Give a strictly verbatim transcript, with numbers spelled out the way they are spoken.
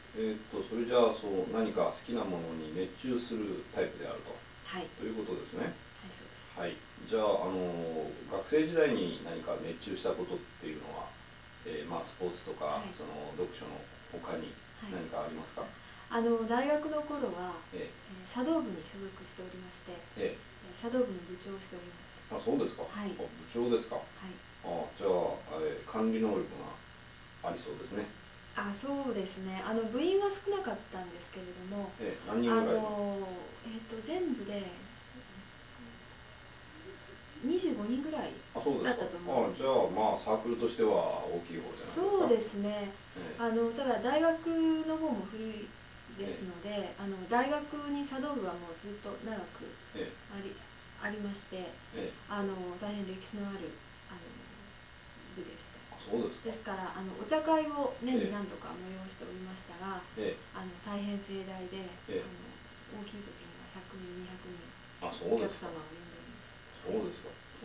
えーっとそれじゃあそう何か好きなものに熱中するタイプであると、 はい、 ということですね。 はい、そうです。 はい。じゃあ、あの学生時代に何か熱中したことっていうのは、えーまあ、スポーツとかはい、 その読書の他にはい。 何かありますか？ あの大学の頃は、 ええー茶道部に所属しておりまして、 えええー茶道部の部長をしておりました。 えあ、そうですか。 はい、 あ、部長ですか。 はい。 あ、じゃあ、えー管理能力がありそうですね。 あ、そうですね。あの部員は少なかったんですけれども、 ええ何人あぐらいの？ のえっ、と全部でにじゅうごにんぐらいあ、そうですか。 だったと思いあ、 ます。 じゃあ、まあ、サークルとしては大きい方じゃないですか。 そうですね。 えあのただ大学の方も古いでええすので、あの大学に茶道部はもうずっと長くええありありまして、 ええあの大変歴史のあるあの部でした。 あ、そうですか。 ですからあのお茶会を年にえ何度か催しておりましたが、 ええあの大変盛大で、 ええあの大きい時にはひゃくにんにひゃくにんあ、そおうですか。 客様を呼んでおりました。はい、 そうですか。